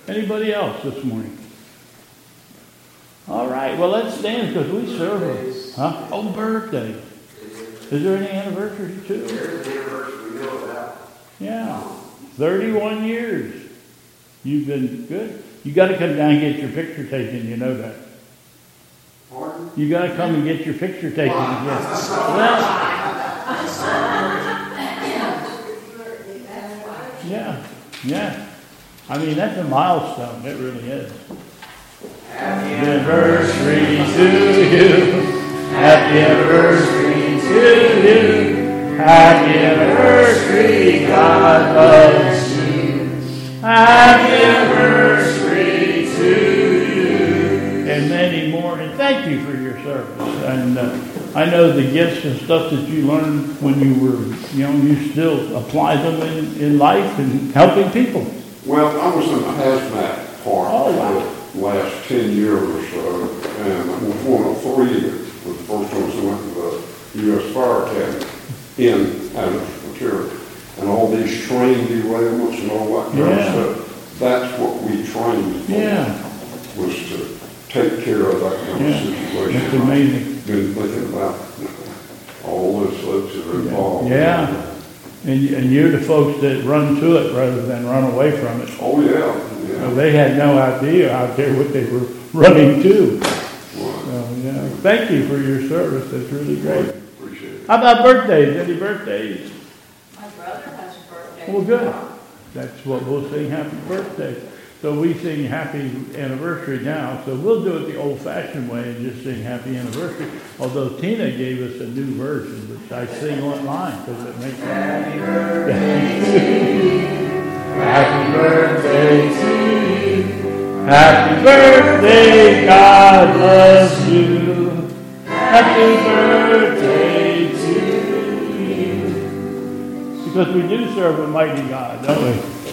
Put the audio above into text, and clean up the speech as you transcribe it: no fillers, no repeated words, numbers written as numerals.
Anybody else this morning? All right, well, let's stand because we serve a birthday. Is there any anniversary too? There's an anniversary we know about. Yeah, 31 years. You've been good. You got to come down and get your picture taken, you know that. Pardon? You got to come and get your picture taken. Yeah. I mean, that's a milestone. It really is. Happy anniversary to you. Happy anniversary to you. Happy anniversary, God loves you. Happy anniversary to you. And many more. And thank you for your service. And I know the gifts and stuff that you learned when you were young, you still apply them in life and helping people. Well, I was in the hazmat part for the last 10 years or so, and I was one of three that was the first ones that went to the U.S. Fire Academy in hazardous material. And all these train derailments and all that kind of stuff, that's what we trained for, was to take care of that kind of situation. That's amazing. I've been thinking about all those folks that are involved. Yeah. And you're the folks that run to it rather than run away from it. Oh, yeah. So they had no idea out there what they were running to. So, thank you for your service. That's really great. Appreciate it. How about birthdays? Any birthdays? My brother has a birthday. Well, good. That's what we'll sing, happy birthday. So we sing happy anniversary now. So we'll do it the old-fashioned way and just sing happy anniversary. Although Tina gave us a new version, which I sing online because it makes happy birthday to you. Happy birthday to you. Happy birthday, God loves you. Happy birthday to you. Because we do serve a mighty God, don't we?